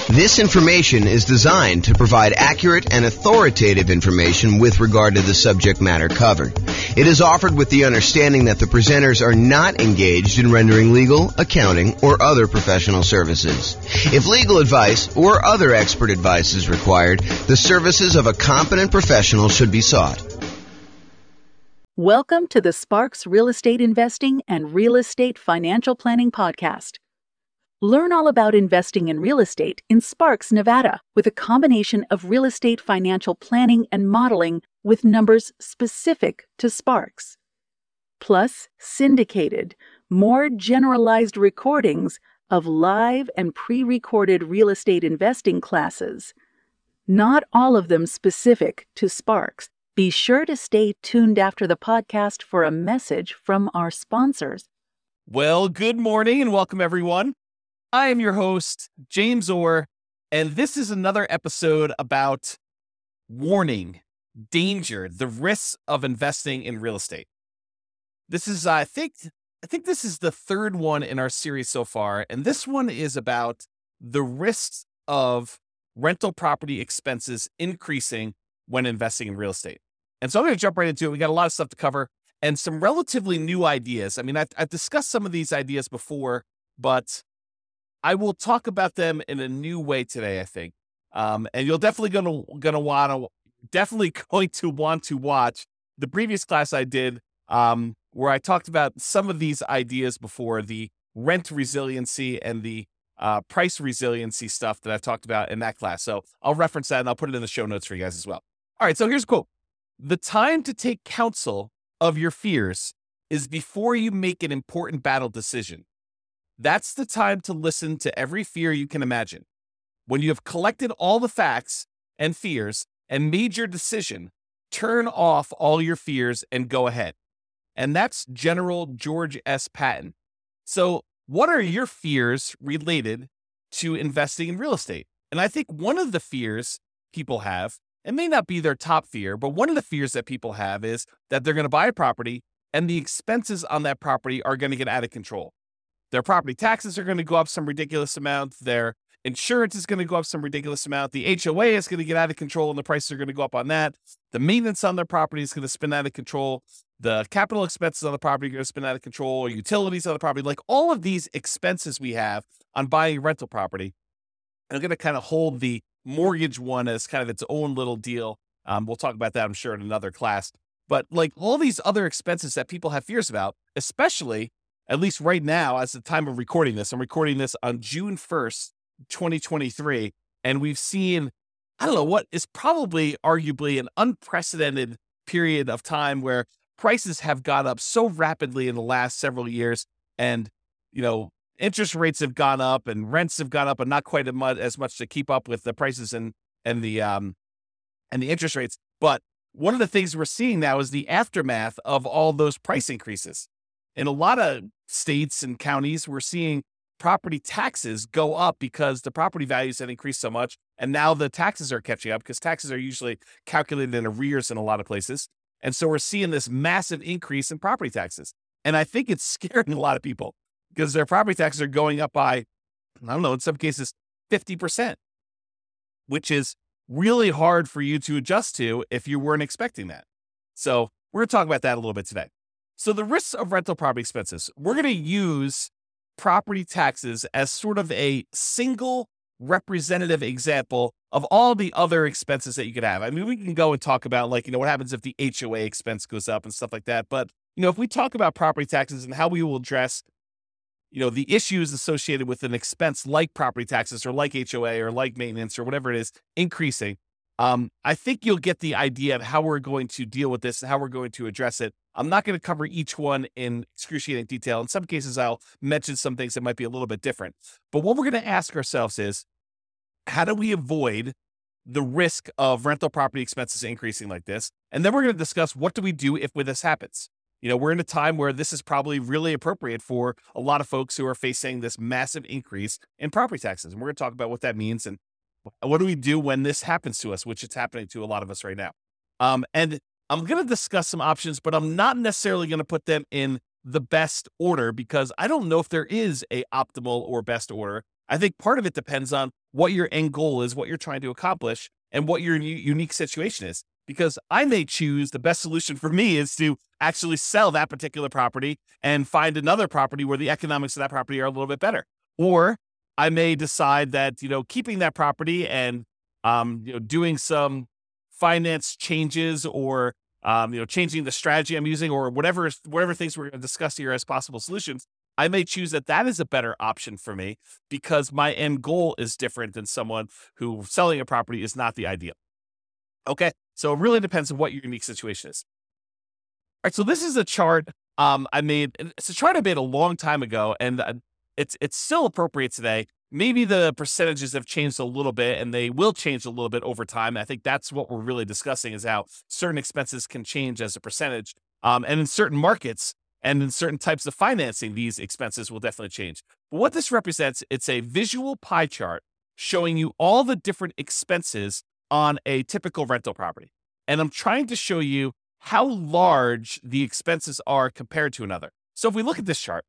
This information is designed to provide accurate and authoritative information with regard to the subject matter covered. It is offered with the understanding that the presenters are not engaged in rendering legal, accounting, or other professional services. If legal advice or other expert advice is required, the services of a competent professional should be sought. Welcome to the Sparks Real Estate Investing and Real Estate Financial Planning Podcast. Learn all about investing in real estate in Sparks, Nevada, with a combination of real estate financial planning and modeling with numbers specific to Sparks. Plus, syndicated, more generalized recordings of live and pre-recorded real estate investing classes. Not all of them specific to Sparks. Be sure to stay tuned after the podcast for a message from our sponsors. Well, good morning and welcome everyone. I am your host, James Orr, and this is another episode about warning, danger, the risks of investing in real estate. This is, I think this is the third one in our series so far, and this one is about the risks of rental property expenses increasing when investing in real estate. And so I'm going to jump right into it. We got a lot of stuff to cover and some relatively new ideas. I mean, I've discussed some of these ideas before, but I will talk about them in a new way today, I think. And you'll definitely going to want to watch the previous class I did, where I talked about some of these ideas before, the rent resiliency and the price resiliency stuff that I've talked about in that class. So I'll reference that and I'll put it in the show notes for you guys as well. All right, so here's a quote. "The time to take counsel of your fears is before you make an important battle decision. That's the time to listen to every fear you can imagine. When you have collected all the facts and fears and made your decision, turn off all your fears and go ahead." And that's General George S. Patton. So what are your fears related to investing in real estate? And I think one of the fears people have, it may not be their top fear, but one of the fears that people have is that they're going to buy a property and the expenses on that property are going to get out of control. Their property taxes are going to go up some ridiculous amount. Their insurance is going to go up some ridiculous amount. The HOA is going to get out of control and the prices are going to go up on that. The maintenance on their property is going to spin out of control. The capital expenses on the property are going to spin out of control. Utilities on the property, like all of these expenses we have on buying a rental property, are going to kind of hold the mortgage one as kind of its own little deal. We'll talk about that, I'm sure, in another class. But like all these other expenses that people have fears about, especially at least right now, as the time of recording this, I'm recording this on June 1st, 2023, and we've seen, I don't know, what is probably arguably an unprecedented period of time where prices have gone up so rapidly in the last several years, and, you know, interest rates have gone up and rents have gone up, but not quite as much to keep up with the prices and the interest rates. But one of the things we're seeing now is the aftermath of all those price increases. In a lot of states and counties, we're seeing property taxes go up because the property values have increased so much. And now the taxes are catching up because taxes are usually calculated in arrears in a lot of places. And so we're seeing this massive increase in property taxes. And I think it's scaring a lot of people because their property taxes are going up by, I don't know, in some cases, 50%, which is really hard for you to adjust to if you weren't expecting that. So we're going to talk about that a little bit today. So the risks of rental property expenses, we're going to use property taxes as sort of a single representative example of all the other expenses that you could have. I mean, we can go and talk about, like, you know, what happens if the HOA expense goes up and stuff like that. But, you know, if we talk about property taxes and how we will address, you know, the issues associated with an expense like property taxes or like HOA or like maintenance or whatever it is increasing, I think you'll get the idea of how we're going to deal with this and how we're going to address it. I'm not going to cover each one in excruciating detail. In some cases, I'll mention some things that might be a little bit different. But what we're going to ask ourselves is, how do we avoid the risk of rental property expenses increasing like this? And then we're going to discuss, what do we do if this happens? You know, we're in a time where this is probably really appropriate for a lot of folks who are facing this massive increase in property taxes. And we're going to talk about what that means and what do we do when this happens to us, which it's happening to a lot of us right now. And I'm going to discuss some options, but I'm not necessarily going to put them in the best order because I don't know if there is a optimal or best order. I think part of it depends on what your end goal is, what you're trying to accomplish, and what your unique situation is. Because I may choose the best solution for me is to actually sell that particular property and find another property where the economics of that property are a little bit better. Or I may decide that, keeping that property and, doing some finance changes or, changing the strategy I'm using or whatever things we're going to discuss here as possible solutions, I may choose that is a better option for me because my end goal is different than someone who selling a property is not the ideal. Okay, so it really depends on what your unique situation is. All right, so this is a chart I made. It's a chart I made a long time ago, and it's still appropriate today. Maybe the percentages have changed a little bit, and they will change a little bit over time. I think that's what we're really discussing is how certain expenses can change as a percentage. And in certain markets and in certain types of financing, these expenses will definitely change. But what this represents, it's a visual pie chart showing you all the different expenses on a typical rental property. And I'm trying to show you how large the expenses are compared to another. So if we look at this chart,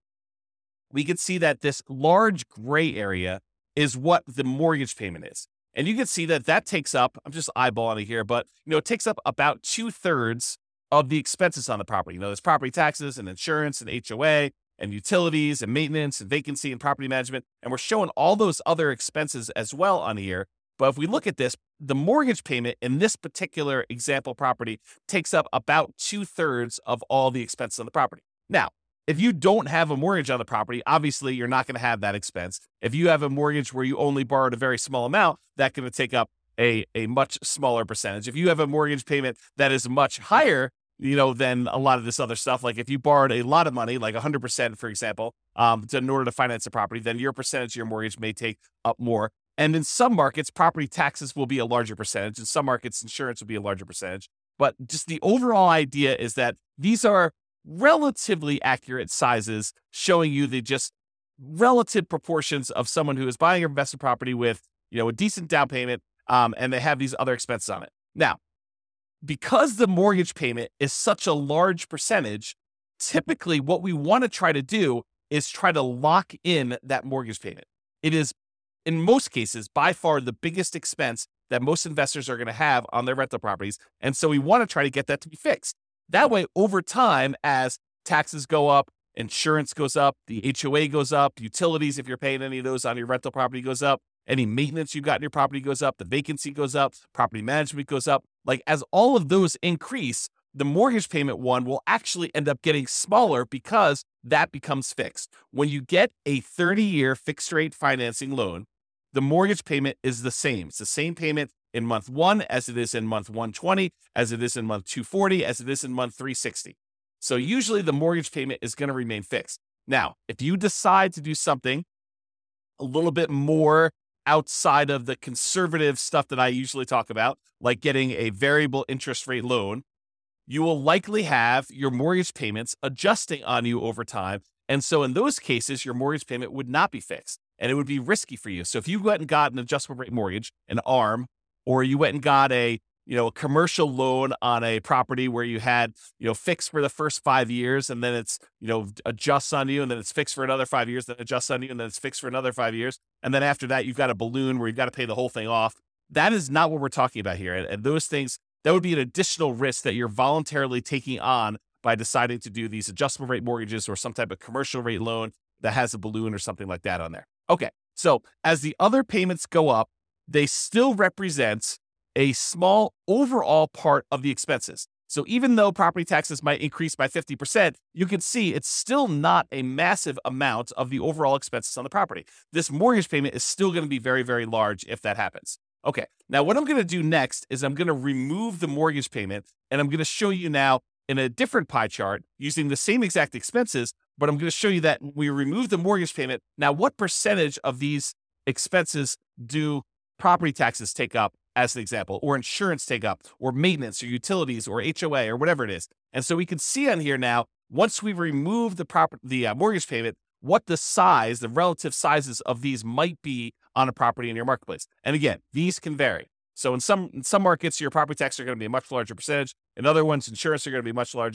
we can see that this large gray area is what the mortgage payment is. And you can see that takes up, I'm just eyeballing it here, but it takes up about 2/3 of the expenses on the property. There's property taxes and insurance and HOA and utilities and maintenance and vacancy and property management. And we're showing all those other expenses as well on here. But if we look at this, the mortgage payment in this particular example property takes up about 2/3 of all the expenses on the property. Now, if you don't have a mortgage on the property, obviously you're not going to have that expense. If you have a mortgage where you only borrowed a very small amount, that's going to take up a much smaller percentage. If you have a mortgage payment that is much higher, than a lot of this other stuff, like if you borrowed a lot of money, like 100%, for example, in order to finance a property, then your percentage of your mortgage may take up more. And in some markets, property taxes will be a larger percentage. In some markets, insurance will be a larger percentage. But just the overall idea is that these are relatively accurate sizes showing you the just relative proportions of someone who is buying an investment property with, a decent down payment, and they have these other expenses on it. Now, because the mortgage payment is such a large percentage, typically what we want to try to do is try to lock in that mortgage payment. It is, in most cases, by far the biggest expense that most investors are going to have on their rental properties. And so we want to try to get that to be fixed. That way, over time, as taxes go up, insurance goes up, the HOA goes up, utilities, if you're paying any of those on your rental property, goes up, any maintenance you've got in your property goes up, the vacancy goes up, property management goes up. Like as all of those increase, the mortgage payment one will actually end up getting smaller because that becomes fixed. When you get a 30-year fixed rate financing loan, the mortgage payment is the same. It's the same payment in month 1 as it is in month 120, as it is in month 240, as it is in month 360. So usually the mortgage payment is going to remain fixed. Now, if you decide to do something a little bit more outside of the conservative stuff that I usually talk about, like getting a variable interest rate loan, you will likely have your mortgage payments adjusting on you over time. And so in those cases, your mortgage payment would not be fixed and it would be risky for you. So if you went and got an adjustable rate mortgage, an ARM, or you went and got a commercial loan on a property where you had, fixed for the first 5 years and then it's, adjusts on you and then it's fixed for another 5 years, then adjusts on you and then it's fixed for another 5 years. And then after that, you've got a balloon where you've got to pay the whole thing off. That is not what we're talking about here. And those things, that would be an additional risk that you're voluntarily taking on by deciding to do these adjustable rate mortgages or some type of commercial rate loan that has a balloon or something like that on there. Okay. So as the other payments go up, they still represent a small overall part of the expenses. So even though property taxes might increase by 50%, you can see it's still not a massive amount of the overall expenses on the property. This mortgage payment is still going to be very, very large if that happens. Okay, now what I'm going to do next is I'm going to remove the mortgage payment and I'm going to show you now in a different pie chart using the same exact expenses, but I'm going to show you that we remove the mortgage payment. Now, what percentage of these expenses do property taxes take up, as an example, or insurance take up, or maintenance, or utilities, or HOA, or whatever it is? And so we can see on here now, once we remove the mortgage payment, what the relative sizes of these might be on a property in your marketplace. And again, these can vary. So in some markets, your property taxes are going to be a much larger percentage. In other ones, insurance are going to be much larger.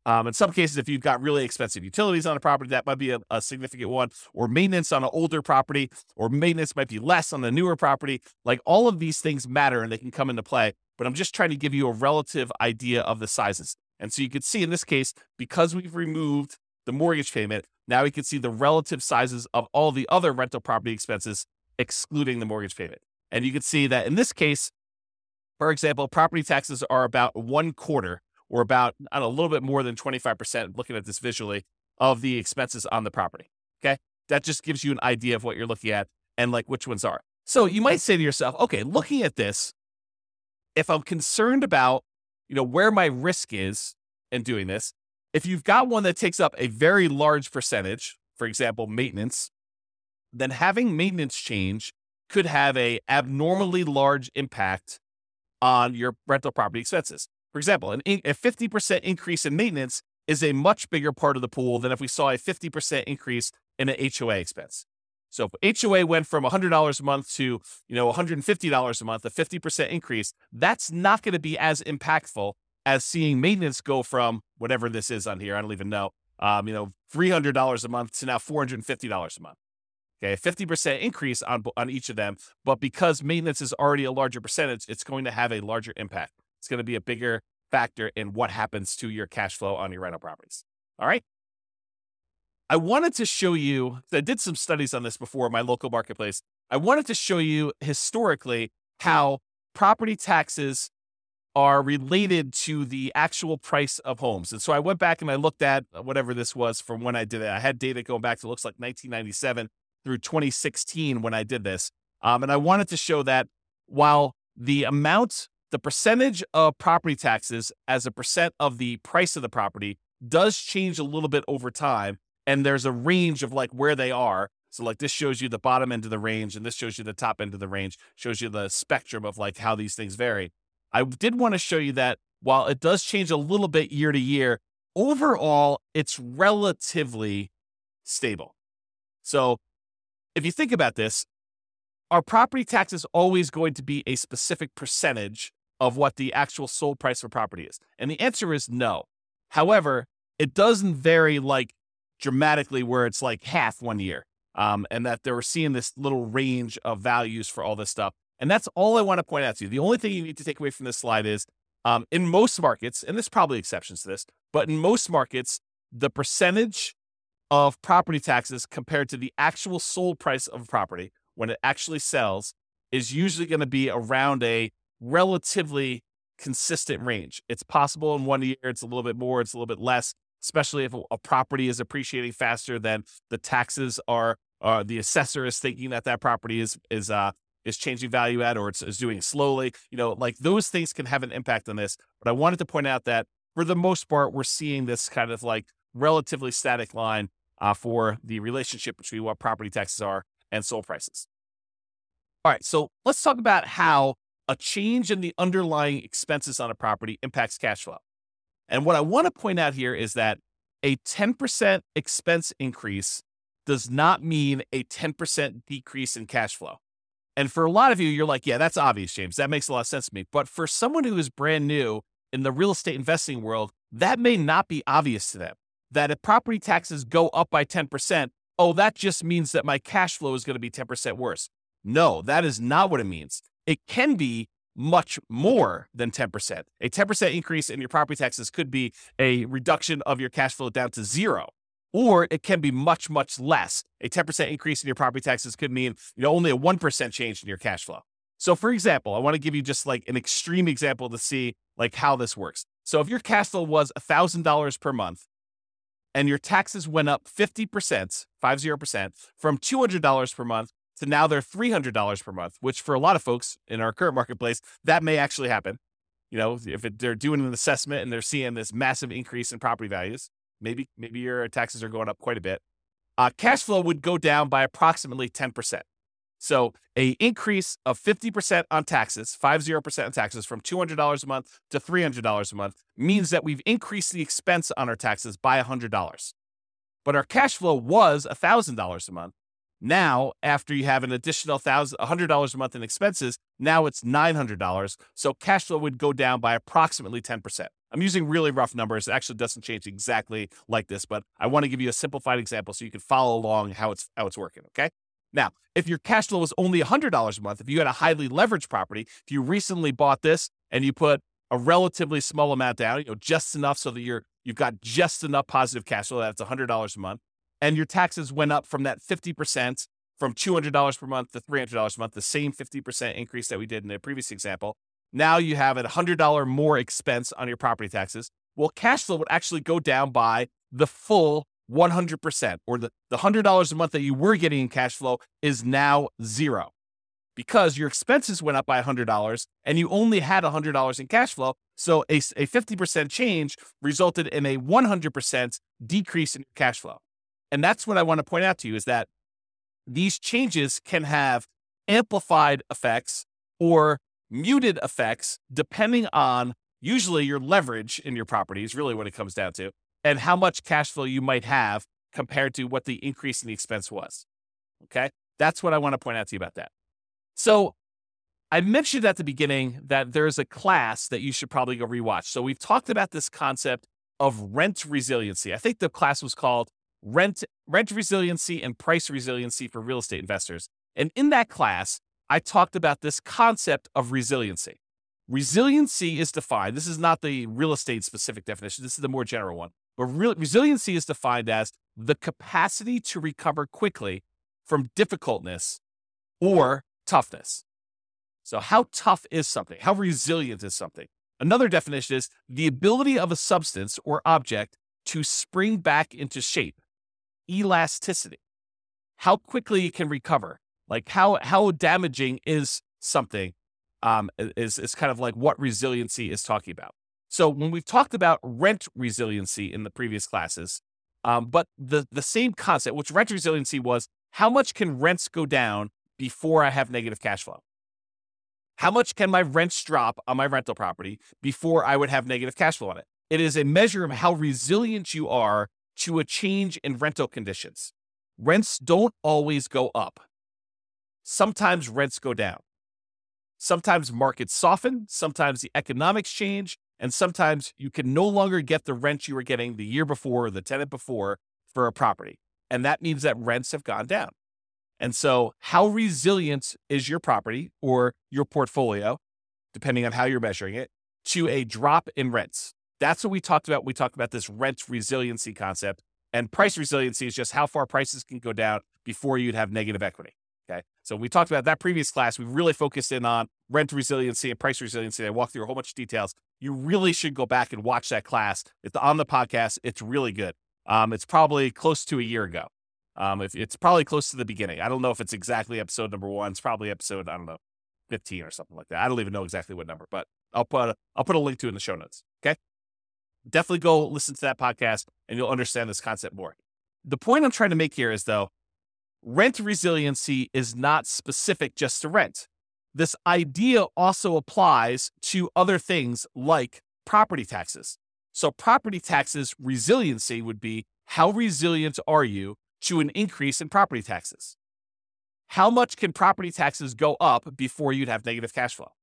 In some cases, if you've got really expensive utilities on a property, that might be a significant one, or maintenance on an older property, or maintenance might be less on a newer property. Like all of these things matter and they can come into play, but I'm just trying to give you a relative idea of the sizes. And so you could see in this case, because we've removed the mortgage payment, now we can see the relative sizes of all the other rental property expenses, excluding the mortgage payment. And you can see that in this case, for example, property taxes are about 1/4 or about, I don't know, a little bit more than 25%, looking at this visually, of the expenses on the property. Okay. That just gives you an idea of what you're looking at and like which ones are. So you might say to yourself, okay, looking at this, if I'm concerned about, where my risk is in doing this, if you've got one that takes up a very large percentage, for example, maintenance, then having maintenance change could have a abnormally large impact on your rental property expenses. For example, a 50% increase in maintenance is a much bigger part of the pool than if we saw a 50% increase in an HOA expense. So if HOA went from $100 a month to, $150 a month, a 50% increase, that's not going to be as impactful as seeing maintenance go from whatever this is on here. I don't even know, $300 a month to now $450 a month. Okay, a 50% increase on each of them, but because maintenance is already a larger percentage, it's going to have a larger impact. It's going to be a bigger factor in what happens to your cash flow on your rental properties. All right. I wanted to show you, I did some studies on this before my local marketplace. I wanted to show you historically how property taxes are related to the actual price of homes. And so I went back and I looked at whatever this was from when I did it. I had data going back to looks like 1997 through 2016 when I did this. And I wanted to show that while the percentage of property taxes as a percent of the price of the property does change a little bit over time. And there's a range of like where they are. So like this shows you the bottom end of the range and this shows you the top end of the range, shows you the spectrum of like how these things vary. I did want to show you that while it does change a little bit year to year, overall, it's relatively stable. So if you think about this, are property taxes always going to be a specific percentage of what the actual sold price of a property is? And the answer is no. However, it doesn't vary like dramatically where it's like half one year. And that they were seeing this little range of values for all this stuff. And that's all I want to point out to you. The only thing you need to take away from this slide is in most markets, and there's probably exceptions to this, but in most markets, the percentage of property taxes compared to the actual sold price of a property when it actually sells is usually going to be around a relatively consistent range. It's possible in 1 year, it's a little bit more, it's a little bit less, especially if a property is appreciating faster than the taxes are, the assessor is thinking that property is changing value at, or is doing it slowly. Like those things can have an impact on this. But I wanted to point out that for the most part, we're seeing this kind of like relatively static line for the relationship between what property taxes are and sold prices. All right, so let's talk about how a change in the underlying expenses on a property impacts cash flow. And what I want to point out here is that a 10% expense increase does not mean a 10% decrease in cash flow. And for a lot of you, you're like, yeah, that's obvious, James. That makes a lot of sense to me. But for someone who is brand new in the real estate investing world, that may not be obvious to them. That if property taxes go up by 10%, oh, that just means that my cash flow is going to be 10% worse. No, that is not what it means. It can be much more than 10%. A 10% increase in your property taxes could be a reduction of your cash flow down to zero, or it can be much, much less. A 10% increase in your property taxes could mean only a 1% change in your cash flow. So for example, I want to give you just like an extreme example to see like how this works. So if your cash flow was $1,000 per month and your taxes went up 50%, 50%, from $200 per month to now they're $300 per month, which for a lot of folks in our current marketplace, that may actually happen. If they're doing an assessment and they're seeing this massive increase in property values, maybe your taxes are going up quite a bit. Cash flow would go down by approximately 10%. So a increase of 50% on taxes, 50% on taxes from $200 a month to $300 a month means that we've increased the expense on our taxes by $100. But our cash flow was $1,000 a month. Now, after you have an additional $100 a month in expenses, now it's $900. So cash flow would go down by approximately 10%. I'm using really rough numbers. It actually doesn't change exactly like this, but I want to give you a simplified example so you can follow along how it's working, okay? Now, if your cash flow was only $100 a month, if you had a highly leveraged property, if you recently bought this and you put a relatively small amount down, just enough so that you've got just enough positive cash flow, that's $100 a month, and your taxes went up from that 50%, from $200 per month to $300 a month, the same 50% increase that we did in the previous example. Now you have a $100 more expense on your property taxes. Well, cash flow would actually go down by the full 100%, or the $100 a month that you were getting in cash flow is now zero, because your expenses went up by $100 and you only had $100 in cash flow. So a 50% change resulted in a 100% decrease in cash flow. And that's what I want to point out to you, is that these changes can have amplified effects or muted effects depending on usually your leverage in your property is really what it comes down to, and how much cash flow you might have compared to what the increase in the expense was. Okay? That's what I want to point out to you about that. So I mentioned at the beginning that there's a class that you should probably go rewatch. So we've talked about this concept of rent resiliency. I think the class was called Rent Resiliency and Price Resiliency for Real Estate Investors. And in that class, I talked about this concept of resiliency. Resiliency is defined, this is not the real estate specific definition, this is the more general one. But resiliency is defined as the capacity to recover quickly from difficultness or toughness. So how tough is something? How resilient is something? Another definition is the ability of a substance or object to spring back into shape. Elasticity. How quickly it can recover. Like how damaging is something is kind of like what resiliency is talking about. So when we've talked about rent resiliency in the previous classes, but the same concept, which rent resiliency was, how much can rents go down before I have negative cash flow? How much can my rents drop on my rental property before I would have negative cash flow on it? It is a measure of how resilient you are to a change in rental conditions. Rents don't always go up. Sometimes rents go down. Sometimes markets soften, sometimes the economics change, and sometimes you can no longer get the rent you were getting the year before or the tenant before for a property. And that means that rents have gone down. And so how resilient is your property or your portfolio, depending on how you're measuring it, to a drop in rents? That's what we talked about. We talked about this rent resiliency concept. And price resiliency is just how far prices can go down before you'd have negative equity. Okay. So we talked about that previous class. We really focused in on rent resiliency and price resiliency. I walked through a whole bunch of details. You really should go back and watch that class. It's on the podcast. It's really good. It's probably close to a year ago. It's probably close to the beginning. I don't know if it's exactly episode number 1. It's probably episode, 15 or something like that. I don't even know exactly what number, but I'll put a link to it in the show notes. Okay. Definitely go listen to that podcast and you'll understand this concept more. The point I'm trying to make here is, though, rent resiliency is not specific just to rent. This idea also applies to other things like property taxes. So property taxes resiliency would be, how resilient are you to an increase in property taxes? How much can property taxes go up before you'd have negative cash flow?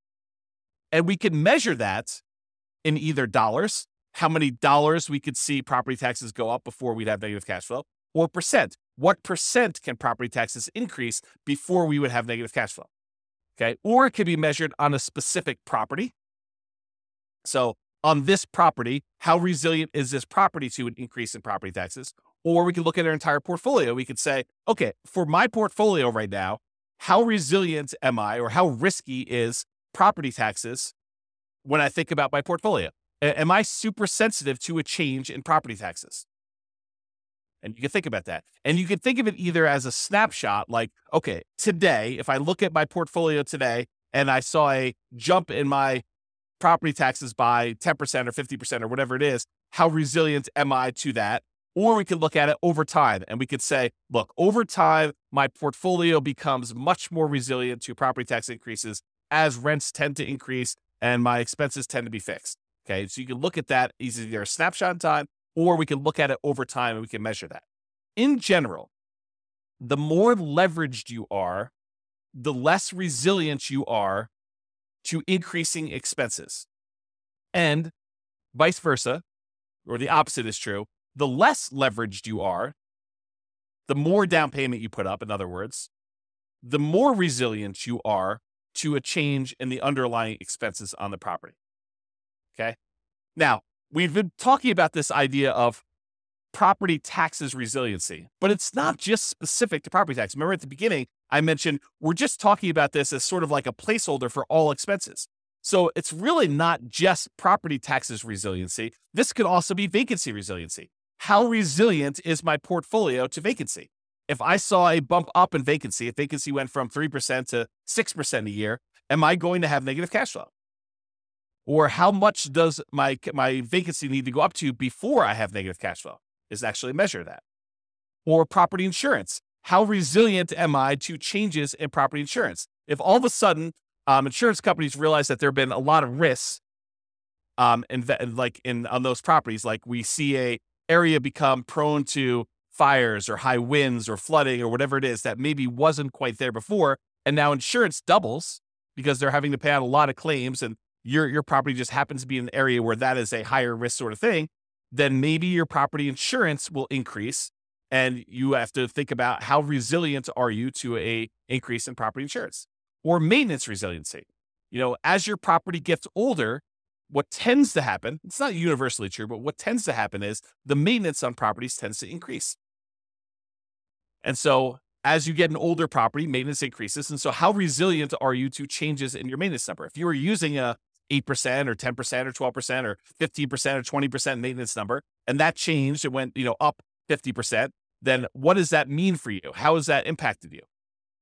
And we can measure that in either dollars, how many dollars we could see property taxes go up before we'd have negative cash flow, or percent. What percent can property taxes increase before we would have negative cash flow? Okay. Or it could be measured on a specific property. So on this property, how resilient is this property to an increase in property taxes? Or we could look at our entire portfolio. We could say, okay, for my portfolio right now, how resilient am I, or how risky is property taxes when I think about my portfolio? Am I super sensitive to a change in property taxes? And you can think about that. And you can think of it either as a snapshot, like, okay, today, if I look at my portfolio today and I saw a jump in my property taxes by 10% or 50% or whatever it is, how resilient am I to that? Or we could look at it over time and we could say, look, over time, my portfolio becomes much more resilient to property tax increases as rents tend to increase and my expenses tend to be fixed. Okay, so you can look at that as either a snapshot in time, or we can look at it over time and we can measure that. In general, the more leveraged you are, the less resilient you are to increasing expenses. And Vice versa, or the opposite is true. The less leveraged you are, the more down payment you put up, in other words, the more resilient you are to a change in the underlying expenses on the property. Okay. Now, we've been talking about this idea of property taxes resiliency, but it's not just specific to property tax. Remember at the beginning, I mentioned we're just talking about this as sort of like a placeholder for all expenses. So it's really not just property taxes resiliency. This could also be vacancy resiliency. How resilient is my portfolio to vacancy? If I saw a bump up in vacancy, if vacancy went from 3% to 6% a year, am I going to have negative cash flow? Or how much does my vacancy need to go up to before I have negative cash flow? Is actually measure that. Or property insurance. How resilient am I to changes in property insurance? If all of a sudden insurance companies realize that there have been a lot of risks on those properties, like we see a area become prone to fires or high winds or flooding or whatever it is that maybe wasn't quite there before, and now insurance doubles because they're having to pay out a lot of claims, and your property just happens to be in an area where that is a higher risk sort of thing, then maybe your property insurance will increase, and you have to think about how resilient are you to a increase in property insurance. Or maintenance resiliency. As your property gets older, what tends to happen, it's not universally true, but what tends to happen is the maintenance on properties tends to increase. And so as you get an older property, maintenance increases. And so how resilient are you to changes in your maintenance number? If you were using a 8% or 10% or 12% or 15% or 20% maintenance number, and that changed, it went, up 50%, then what does that mean for you? How has that impacted you?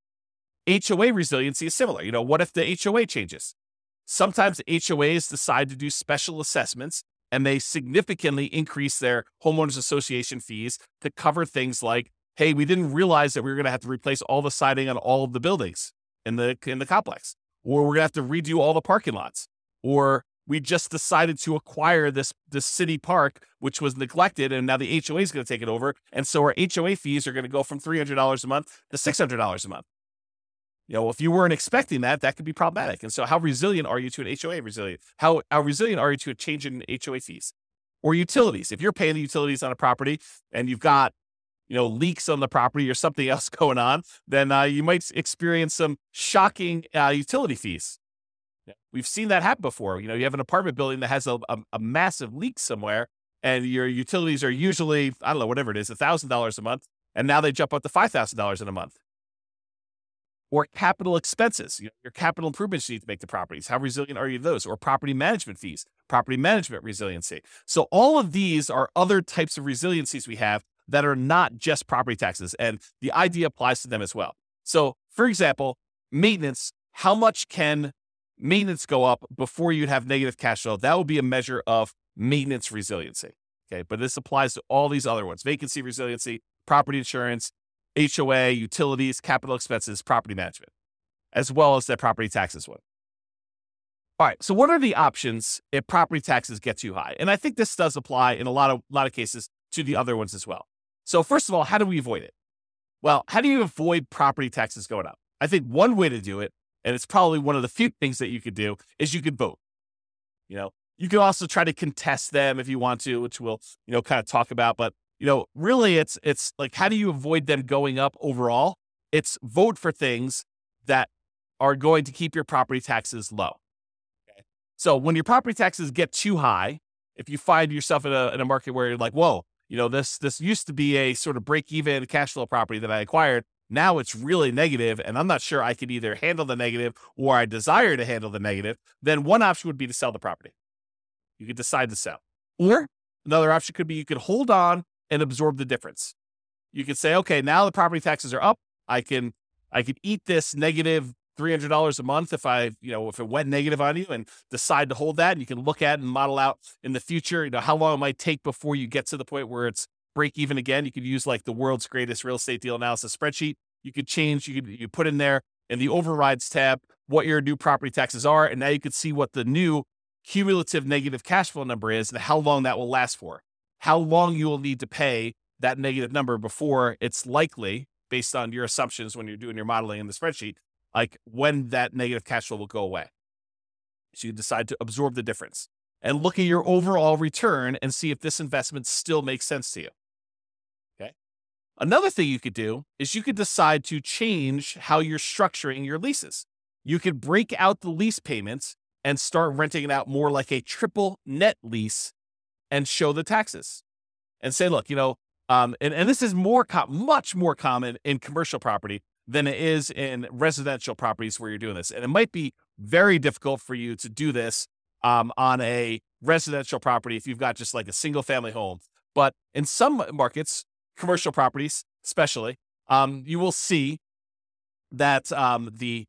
HOA resiliency is similar. What if the HOA changes? Sometimes HOAs decide to do special assessments, and they significantly increase their homeowners association fees to cover things like, hey, we didn't realize that we were going to have to replace all the siding on all of the buildings in the complex, or we're going to have to redo all the parking lots, or we just decided to acquire this city park, which was neglected, and now the HOA is going to take it over, and so our HOA fees are going to go from $300 a month to $600 a month. If you weren't expecting that, that could be problematic. And so how resilient are you to an HOA resilient? How resilient are you to a change in HOA fees? Or utilities. If you're paying the utilities on a property and you've got, leaks on the property or something else going on, then you might experience some shocking utility fees. We've seen that happen before. You have an apartment building that has a massive leak somewhere, and your utilities are usually, I don't know, whatever it is, $1,000 a month, and now they jump up to $5,000 in a month. Or capital expenses, your capital improvements you need to make to properties. How resilient are you to those? Or property management fees, property management resiliency. So all of these are other types of resiliencies we have that are not just property taxes, and the idea applies to them as well. So, for example, maintenance, how much can maintenance go up before you'd have negative cash flow? That would be a measure of maintenance resiliency. Okay, but this applies to all these other ones: vacancy resiliency, property insurance, HOA, utilities, capital expenses, property management, as well as the property taxes one. All right, so what are the options if property taxes get too high? And I think this does apply in a lot of cases to the other ones as well. So first of all, how do we avoid it? Well, how do you avoid property taxes going up? I think one way to do it, and it's probably one of the few things that you could do, is you could vote. You can also try to contest them if you want to, which we'll, kind of talk about, but really it's like, how do you avoid them going up overall? It's vote for things that are going to keep your property taxes low. Okay? So when your property taxes get too high, if you find yourself in a market where you're like, whoa, this used to be a sort of break-even cash flow property that I acquired. Now it's really negative, and I'm not sure I could either handle the negative or I desire to handle the negative, then one option would be to sell the property. You could decide to sell. Or another option could be you could hold on and absorb the difference. You could say, okay, now the property taxes are up. I could eat this negative $300 a month if if it went negative on you, and decide to hold that. And you can look at and model out in the future, how long it might take before you get to the point where it's break even again. You could use like the world's greatest real estate deal analysis spreadsheet. You could change, you put in there in the overrides tab what your new property taxes are. And now you could see what the new cumulative negative cash flow number is and how long that will last for. How long you will need to pay that negative number before it's likely, based on your assumptions when you're doing your modeling in the spreadsheet, like when that negative cash flow will go away. So you decide to absorb the difference. and look at your overall return and see if this investment still makes sense to you. Okay. Another thing you could do is you could decide to change how you're structuring your leases. You could break out the lease payments and start renting it out more like a triple net lease and show the taxes and say, look, and this is much more common in commercial property than it is in residential properties where you're doing this. And it might be very difficult for you to do this on a residential property if you've got just like a single family home. But in some markets, commercial properties especially, you will see that the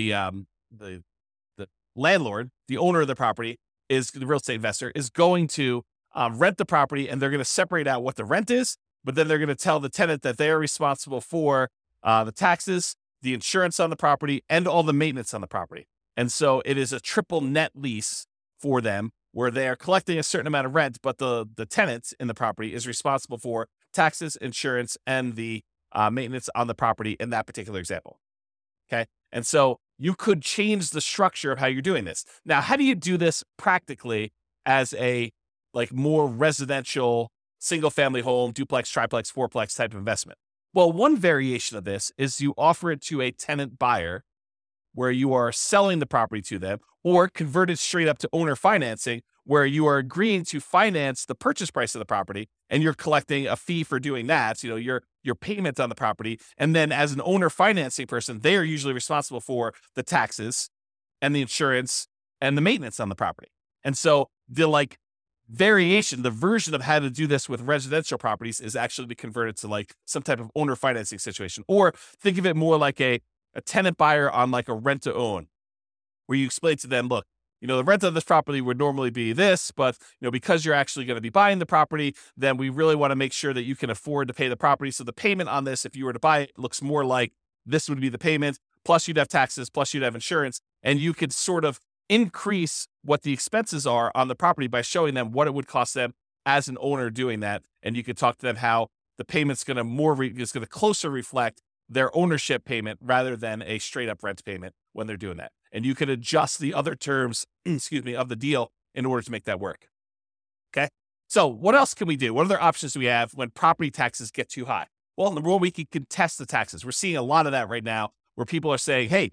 landlord, the owner of the property, is the real estate investor, is going to rent the property, and they're going to separate out what the rent is, but then they're going to tell the tenant that they are responsible for the taxes, the insurance on the property, and all the maintenance on the property. And so it is a triple net lease for them where they are collecting a certain amount of rent, but the tenant in the property is responsible for taxes, insurance, and the maintenance on the property in that particular example. Okay. And so you could change the structure of how you're doing this. Now, how do you do this practically as a more residential single family home, duplex, triplex, fourplex type of investment? Well, one variation of this is you offer it to a tenant buyer where you are selling the property to them, or convert it straight up to owner financing where you are agreeing to finance the purchase price of the property and you're collecting a fee for doing that, your payment on the property. And then as an owner financing person, they are usually responsible for the taxes and the insurance and the maintenance on the property. And so the variation, the version of how to do this with residential properties is actually to convert it to some type of owner financing situation. Or think of it more like a tenant buyer on a rent to own, where you explain to them, look, the rent of this property would normally be this, but because you're actually going to be buying the property, then we really want to make sure that you can afford to pay the property. So the payment on this, if you were to buy it, looks more like this would be the payment, plus you'd have taxes, plus you'd have insurance, and you could sort of increase what the expenses are on the property by showing them what it would cost them as an owner doing that. And you could talk to them how the payment's going to closer reflect their ownership payment rather than a straight up rent payment when they're doing that. And you could adjust the other terms, of the deal in order to make that work. Okay. So what else can we do? What other options do we have when property taxes get too high? Well, number one, we can contest the taxes. We're seeing a lot of that right now where people are saying, hey,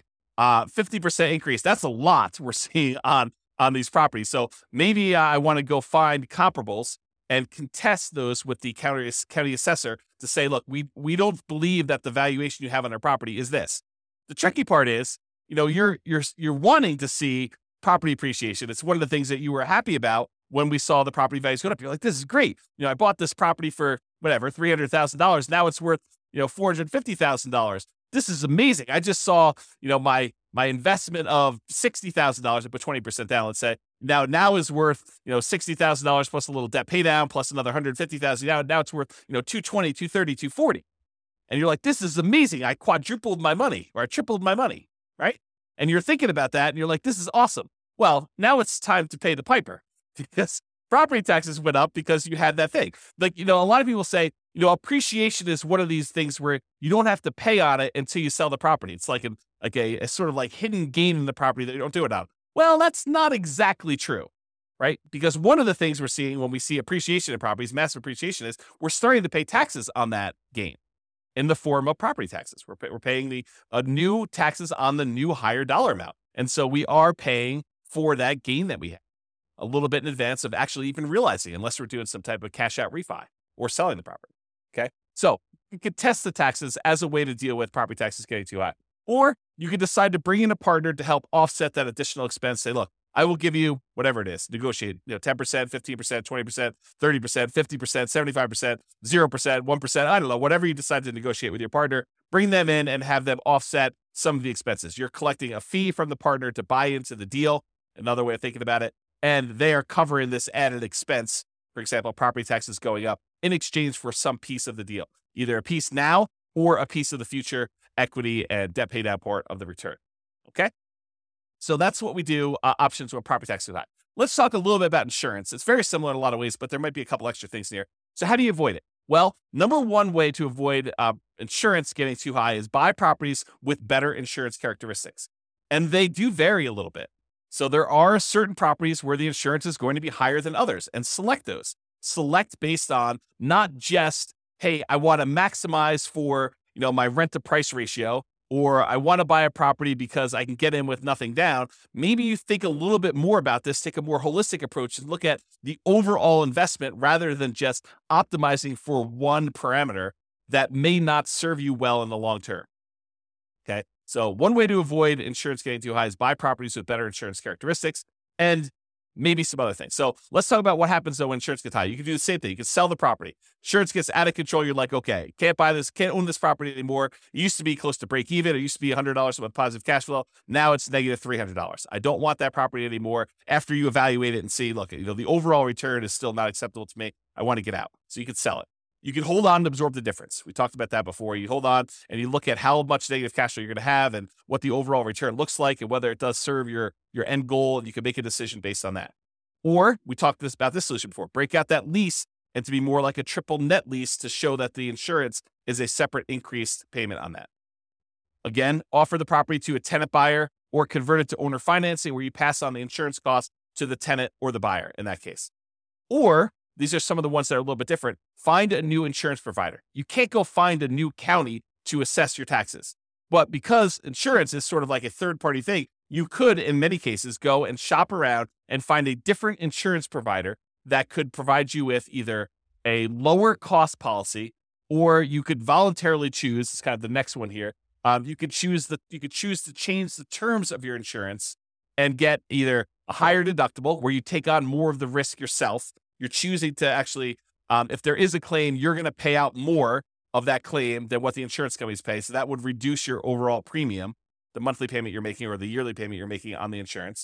50% increase, that's a lot we're seeing on these properties. So maybe I want to go find comparables and contest those with the county assessor to say, look, we don't believe that the valuation you have on our property is this. The tricky part is, you're wanting to see property appreciation. It's one of the things that you were happy about when we saw the property values go up. You're like, this is great. I bought this property for whatever, $300,000. Now it's worth, $450,000. This is amazing. I just saw, my investment of $60,000, I put 20% down, let's say, now is worth, $60,000 plus a little debt pay down, plus another $150,000. Now it's worth, $220, $230, $240. And you're like, this is amazing. I quadrupled my money, or I tripled my money, right? And you're thinking about that and you're like, this is awesome. Well, now it's time to pay the piper because property taxes went up because you had that thing. A lot of people say, appreciation is one of these things where you don't have to pay on it until you sell the property. It's like a sort of hidden gain in the property that you don't do it on. Well, that's not exactly true, right? Because one of the things we're seeing when we see appreciation in properties, massive appreciation, is we're starting to pay taxes on that gain in the form of property taxes. We're paying the new taxes on the new higher dollar amount. And so we are paying for that gain that we have a little bit in advance of actually even realizing, unless we're doing some type of cash out refi or selling the property. Okay. So you could test the taxes as a way to deal with property taxes getting too high. Or you could decide to bring in a partner to help offset that additional expense. Say, look, I will give you whatever it is, negotiate, 10%, 15%, 20%, 30%, 50%, 75%, 0%, 1%. I don't know, whatever you decide to negotiate with your partner, bring them in and have them offset some of the expenses. You're collecting a fee from the partner to buy into the deal. Another way of thinking about it. And they are covering this added expense, for example, property taxes going up in exchange for some piece of the deal, either a piece now or a piece of the future equity and debt pay down part of the return. Okay. So that's what we do, options when property taxes are high. Let's talk a little bit about insurance. It's very similar in a lot of ways, but there might be a couple extra things here. So how do you avoid it? Well, number one way to avoid insurance getting too high is buy properties with better insurance characteristics. And they do vary a little bit. So there are certain properties where the insurance is going to be higher than others, and select those. Select based on not just, hey, I want to maximize for, my rent to price ratio, or I want to buy a property because I can get in with nothing down. Maybe you think a little bit more about this, take a more holistic approach and look at the overall investment rather than just optimizing for one parameter that may not serve you well in the long term. Okay. So one way to avoid insurance getting too high is buy properties with better insurance characteristics and maybe some other things. So let's talk about what happens though when insurance gets high. You can do the same thing. You can sell the property. Insurance gets out of control. You're like, okay, can't buy this, can't own this property anymore. It used to be close to break even. It used to be $100 with positive cash flow. Now it's negative $300. I don't want that property anymore. After you evaluate it and see, look, the overall return is still not acceptable to me. I want to get out. So you can sell it. You can hold on and absorb the difference. We talked about that before. You hold on and you look at how much negative cash flow you're going to have and what the overall return looks like and whether it does serve your end goal, and you can make a decision based on that. Or we talked about this solution before, break out that lease and to be more like a triple net lease to show that the insurance is a separate increased payment on that. Again, offer the property to a tenant buyer or convert it to owner financing where you pass on the insurance cost to the tenant or the buyer in that case. Or these are some of the ones that are a little bit different. Find a new insurance provider. You can't go find a new county to assess your taxes. But because insurance is sort of like a third-party thing, you could, in many cases, go and shop around and find a different insurance provider that could provide you with either a lower cost policy, or you could voluntarily choose, it's kind of the next one here, you could choose to change the terms of your insurance and get either a higher deductible where you take on more of the risk yourself. You're choosing to actually, if there is a claim, you're going to pay out more of that claim than what the insurance companies pay. So that would reduce your overall premium, the monthly payment you're making or the yearly payment you're making on the insurance,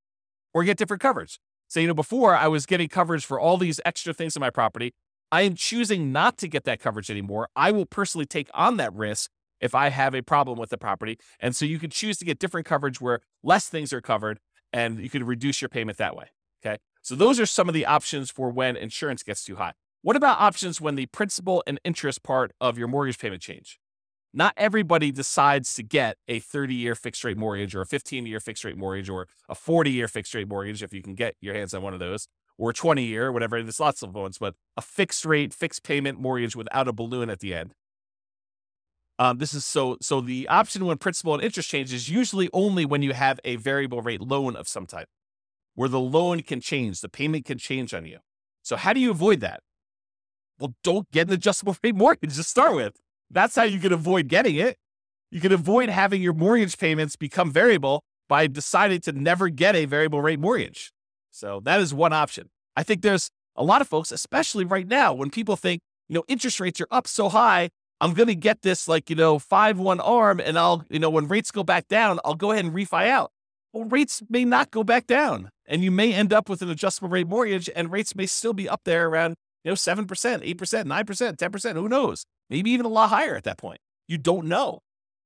or get different coverage. So, before I was getting coverage for all these extra things in my property. I am choosing not to get that coverage anymore. I will personally take on that risk if I have a problem with the property. And so you can choose to get different coverage where less things are covered and you can reduce your payment that way. Okay. So those are some of the options for when insurance gets too high. What about options when the principal and interest part of your mortgage payment change? Not everybody decides to get a 30-year fixed rate mortgage or a 15-year fixed rate mortgage or a 40-year fixed rate mortgage, if you can get your hands on one of those, or a 20-year, whatever. There's lots of ones, but a fixed rate, fixed payment mortgage without a balloon at the end. This is so the option when principal and interest change is usually only when you have a variable rate loan of some type, where the loan can change, the payment can change on you. So how do you avoid that? Well, don't get an adjustable rate mortgage to start with. That's how you can avoid getting it. You can avoid having your mortgage payments become variable by deciding to never get a variable rate mortgage. So that is one option. I think there's a lot of folks, especially right now, when people think, interest rates are up so high, I'm going to get this 5-1 ARM and I'll, when rates go back down, I'll go ahead and refi out. Well, rates may not go back down and you may end up with an adjustable rate mortgage and rates may still be up there around 7%, 8%, 9%, 10%, who knows? Maybe even a lot higher at that point. You don't know.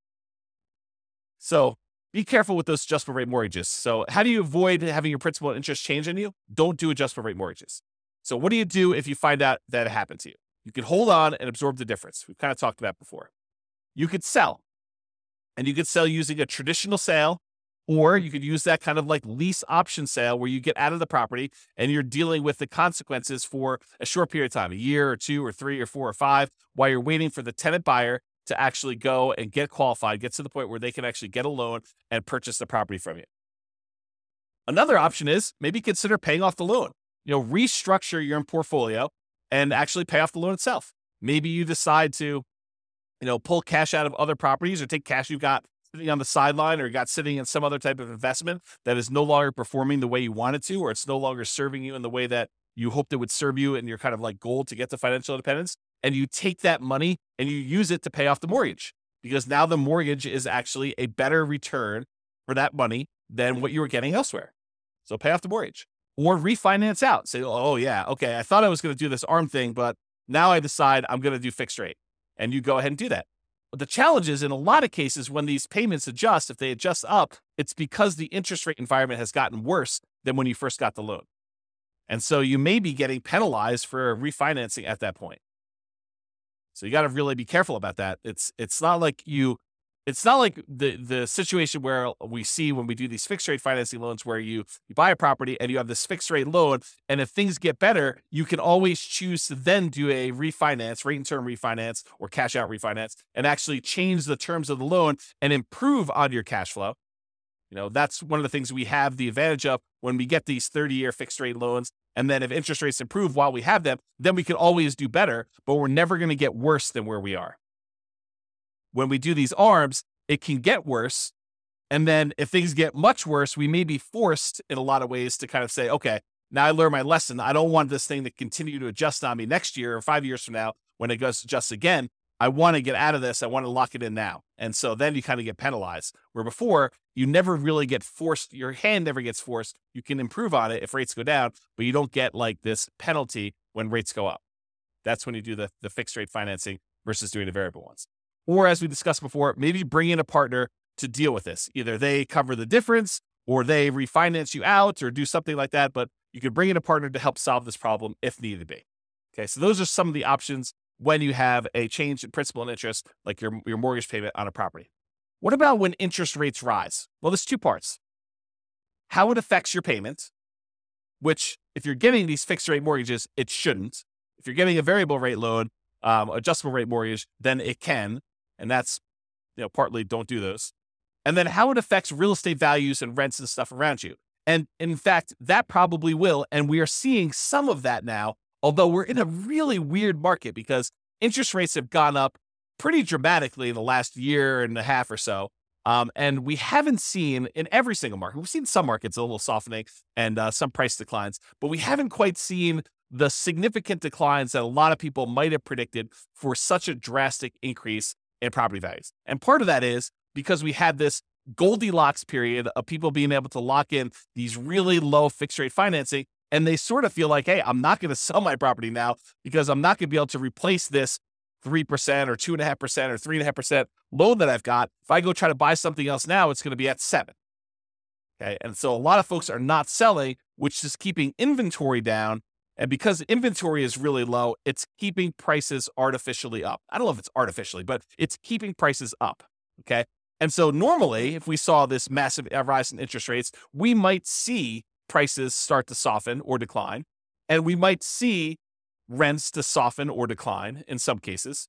So be careful with those adjustable rate mortgages. So how do you avoid having your principal and interest change on you? Don't do adjustable rate mortgages. So what do you do if you find out that it happened to you? You can hold on and absorb the difference. We've kind of talked about before. You could sell. And you could sell using a traditional sale, or you could use that kind of like lease option sale where you get out of the property and you're dealing with the consequences for a short period of time, a year or 2 or 3 or 4 or 5, while you're waiting for the tenant buyer to actually go and get qualified, get to the point where they can actually get a loan and purchase the property from you. Another option is maybe consider paying off the loan. Restructure your portfolio and actually pay off the loan itself. Maybe you decide to, pull cash out of other properties or take cash you've got sitting on the sideline or you got sitting in some other type of investment that is no longer performing the way you want it to, or it's no longer serving you in the way that you hoped it would serve you in your kind of like goal to get to financial independence. And you take that money and you use it to pay off the mortgage, because now the mortgage is actually a better return for that money than what you were getting elsewhere. So pay off the mortgage or refinance out. Say, oh yeah, okay, I thought I was going to do this ARM thing, but now I decide I'm going to do fixed rate. And you go ahead and do that. But the challenge is in a lot of cases when these payments adjust, if they adjust up, it's because the interest rate environment has gotten worse than when you first got the loan. And so you may be getting penalized for refinancing at that point. So you got to really be careful about that. It's not like it's not like the situation where we see when we do these fixed rate financing loans where you buy a property and you have this fixed rate loan, and if things get better, you can always choose to then do a refinance, rate and term refinance, or cash out refinance, and actually change the terms of the loan and improve on your cash flow. That's one of the things we have the advantage of when we get these 30-year fixed rate loans. And then if interest rates improve while we have them, then we can always do better, but we're never going to get worse than where we are. When we do these ARMs, it can get worse. And then if things get much worse, we may be forced in a lot of ways to kind of say, okay, now I learned my lesson. I don't want this thing to continue to adjust on me next year or 5 years from now when it goes to adjust again. I want to get out of this. I want to lock it in now. And so then you kind of get penalized, where before you never really get forced. Your hand never gets forced. You can improve on it if rates go down, but you don't get like this penalty when rates go up. That's when you do the fixed rate financing versus doing the variable ones. Or as we discussed before, maybe bring in a partner to deal with this. Either they cover the difference or they refinance you out or do something like that. But you could bring in a partner to help solve this problem if needed be. Okay, so those are some of the options when you have a change in principal and interest, like your mortgage payment on a property. What about when interest rates rise? Well, there's two parts. How it affects your payment, which if you're getting these fixed rate mortgages, it shouldn't. If you're getting a variable rate loan, adjustable rate mortgage, then it can. And that's, partly don't do those. And then how it affects real estate values and rents and stuff around you. And in fact, that probably will. And we are seeing some of that now, although we're in a really weird market because interest rates have gone up pretty dramatically in the last year and a half or so. And we haven't seen in every single market, we've seen some markets a little softening and some price declines, but we haven't quite seen the significant declines that a lot of people might have predicted for such a drastic increase in property values. And part of that is because we had this Goldilocks period of people being able to lock in these really low fixed rate financing. And they sort of feel like, hey, I'm not going to sell my property now because I'm not going to be able to replace this 3% or 2.5% or 3.5% loan that I've got. If I go try to buy something else now, it's going to be at 7. Okay. And so a lot of folks are not selling, which is keeping inventory down. And because inventory is really low, it's keeping prices artificially up. I don't know if it's artificially, but it's keeping prices up. Okay. And so normally, if we saw this massive rise in interest rates, we might see prices start to soften or decline, and we might see rents to soften or decline in some cases.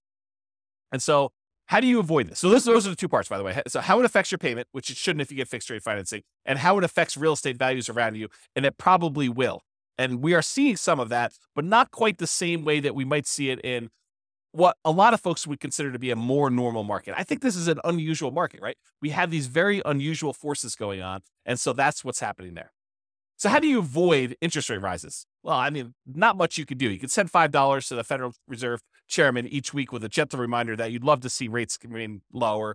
And so how do you avoid this? So those are the two parts, by the way. So how it affects your payment, which it shouldn't if you get fixed rate financing, and how it affects real estate values around you, and it probably will. And we are seeing some of that, but not quite the same way that we might see it in what a lot of folks would consider to be a more normal market. I think this is an unusual market, right? We have these very unusual forces going on, and so that's what's happening there. So how do you avoid interest rate rises? Well, I mean, not much you can do. You can send $5 to the Federal Reserve chairman each week with a gentle reminder that you'd love to see rates remain lower,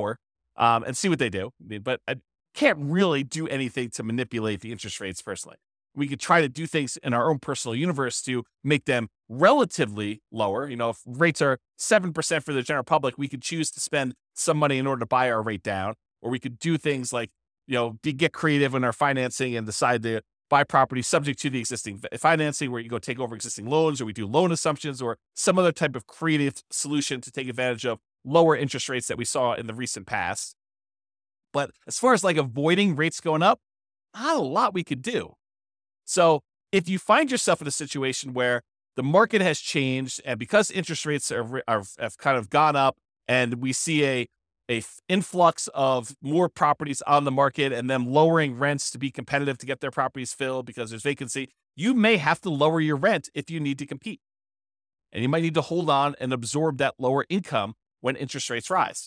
and see what they do. But I can't really do anything to manipulate the interest rates personally. We could try to do things in our own personal universe to make them relatively lower. If rates are 7% for the general public, we could choose to spend some money in order to buy our rate down, or we could do things like, get creative in our financing and decide to buy property subject to the existing financing, where you go take over existing loans, or we do loan assumptions, or some other type of creative solution to take advantage of lower interest rates that we saw in the recent past. But as far as like avoiding rates going up, not a lot we could do. So if you find yourself in a situation where the market has changed, and because interest rates have kind of gone up, and we see a influx of more properties on the market and them lowering rents to be competitive to get their properties filled because there's vacancy, you may have to lower your rent if you need to compete. And you might need to hold on and absorb that lower income when interest rates rise.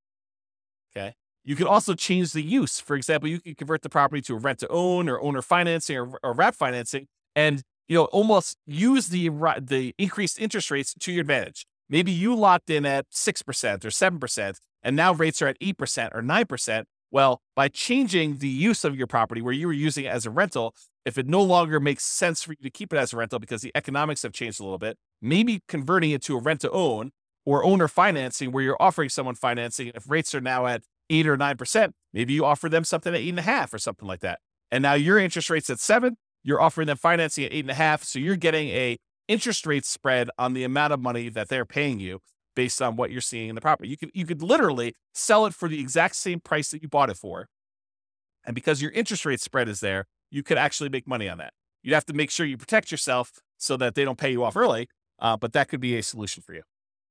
Okay. You can also change the use. For example, you can convert the property to a rent to own or owner financing or wrap financing, and almost use the increased interest rates to your advantage. Maybe you locked in at 6% or 7%, and now rates are at 8% or 9%. Well, by changing the use of your property where you were using it as a rental, if it no longer makes sense for you to keep it as a rental because the economics have changed a little bit, maybe converting it to a rent to own or owner financing where you're offering someone financing. If rates are now at 8 or 9%, maybe you offer them something at 8.5 or something like that. And now your interest rate's at 7, you're offering them financing at 8.5. So you're getting a interest rate spread on the amount of money that they're paying you. based on what you're seeing in the property. You could literally sell it for the exact same price that you bought it for. And because your interest rate spread is there, you could actually make money on that. You'd have to make sure you protect yourself so that they don't pay you off early, but that could be a solution for you.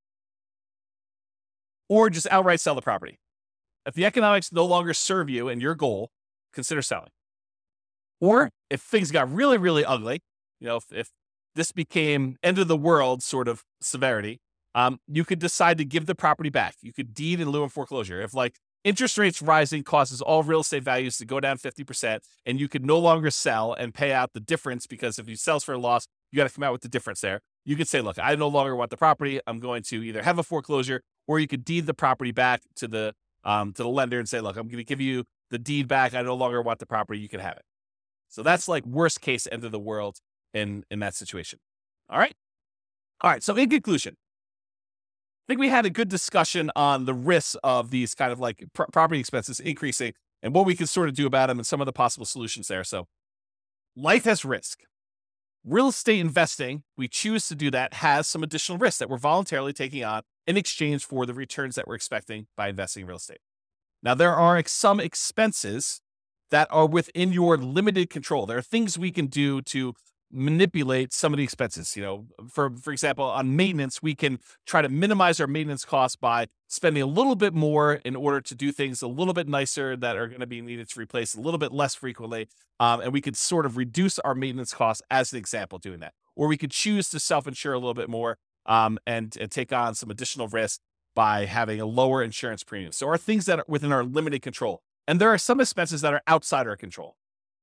Or just outright sell the property. If the economics no longer serve you and your goal, consider selling. Or if things got really, really ugly, if this became end of the world sort of severity, you could decide to give the property back. You could deed in lieu of foreclosure. If interest rates rising causes all real estate values to go down 50%, and you could no longer sell and pay out the difference, because if you sell for a loss, you got to come out with the difference there. You could say, look, I no longer want the property. I'm going to either have a foreclosure, or you could deed the property back to the lender and say, look, I'm going to give you the deed back. I no longer want the property. You can have it. So that's worst case end of the world in that situation. All right. So in conclusion, I think we had a good discussion on the risks of these kind of property expenses increasing and what we can sort of do about them and some of the possible solutions there. So life has risk. Real estate investing, we choose to do that, has some additional risks that we're voluntarily taking on in exchange for the returns that we're expecting by investing in real estate. Now, there are some expenses that are within your limited control. There are things we can do to manipulate some of the expenses. For example, on maintenance, we can try to minimize our maintenance costs by spending a little bit more in order to do things a little bit nicer that are going to be needed to replace a little bit less frequently. And we could sort of reduce our maintenance costs as an example doing that. Or we could choose to self-insure a little bit more and take on some additional risk by having a lower insurance premium. So are things that are within our limited control. And there are some expenses that are outside our control.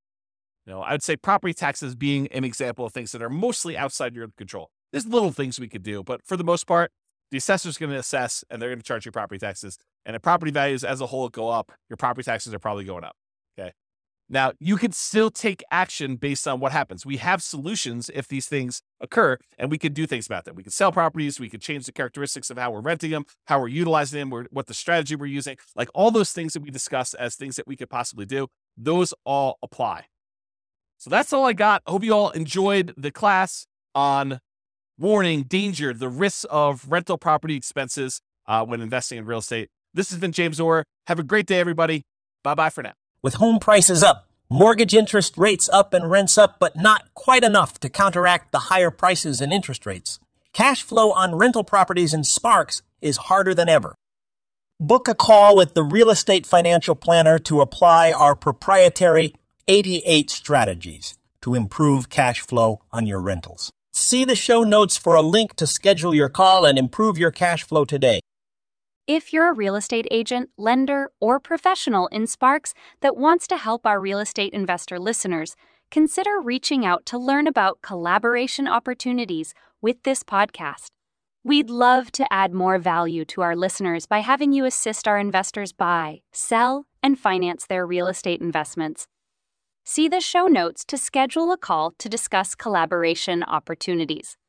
I would say property taxes being an example of things that are mostly outside your control. There's little things we could do, but for the most part, the assessor's going to assess and they're going to charge you property taxes. And if property values as a whole go up, your property taxes are probably going up. Okay. Now, you can still take action based on what happens. We have solutions if these things occur, and we can do things about them. We can sell properties. We can change the characteristics of how we're renting them, how we're utilizing them, what the strategy we're using. All those things that we discuss as things that we could possibly do, those all apply. So that's all I got. I hope you all enjoyed the class on warning, danger, the risks of rental property expenses when investing in real estate. This has been James Orr. Have a great day, everybody. Bye-bye for now. With home prices up, mortgage interest rates up, and rents up, but not quite enough to counteract the higher prices and interest rates, cash flow on rental properties in Sparks is harder than ever. Book a call with the Real Estate Financial Planner to apply our proprietary 88 strategies to improve cash flow on your rentals. See the show notes for a link to schedule your call and improve your cash flow today. If you're a real estate agent, lender, or professional in Sparks that wants to help our real estate investor listeners, consider reaching out to learn about collaboration opportunities with this podcast. We'd love to add more value to our listeners by having you assist our investors buy, sell, and finance their real estate investments. See the show notes to schedule a call to discuss collaboration opportunities.